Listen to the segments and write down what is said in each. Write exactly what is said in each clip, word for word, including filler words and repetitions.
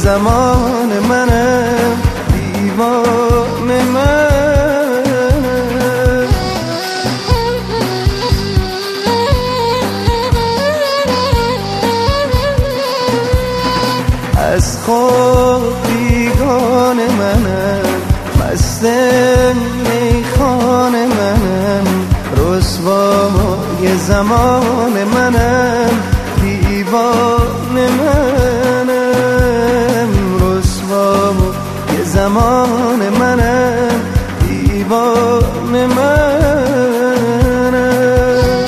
زمان منم، دیوانه منم. از خود بیگانه منم، مست میخانه منم، رسوای زمان منم، دیوانه منم، رسوای زمان منم، دیوانه منم.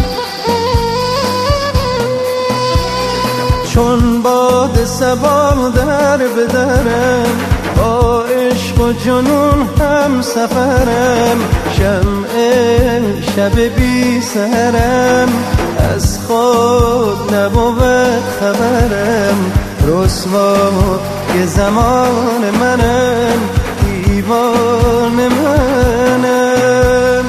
چون باد صبا در بدرم، با عشق و جنون هم سفرم، شمع شب بی سهرم، از خود نبود خبرم، رسوای زمان منم، دیوانه منم.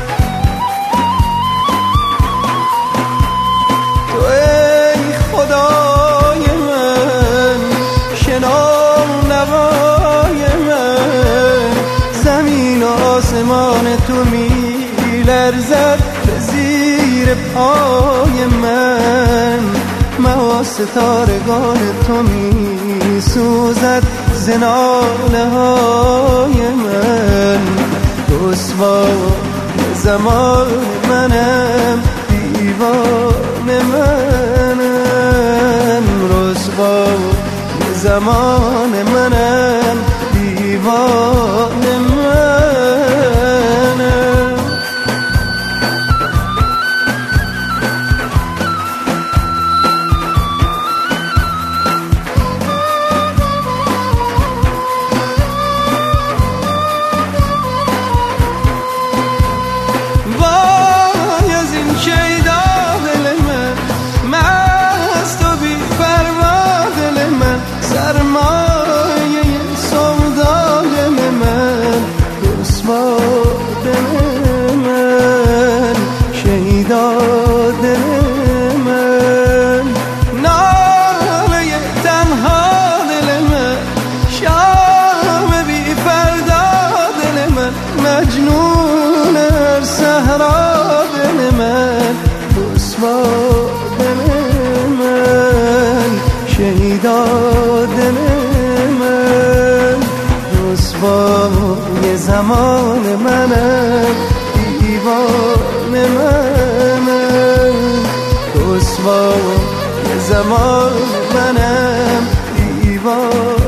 تو ای خدای من، شنو نوای من، زمین و آسمان تو می لرزد به زیر پای من، ماه ستارگان تو می سوزد ز ناله های من، رسوای زمان منم، دیوانه منم، رسوای زمان منم، دیوانه منم. مجنون هر صحرا دل من، رسوا دل من، شیدا دل من، رسوای زمان منم، دیوانه منم، رسوای زمان منم، دیوانه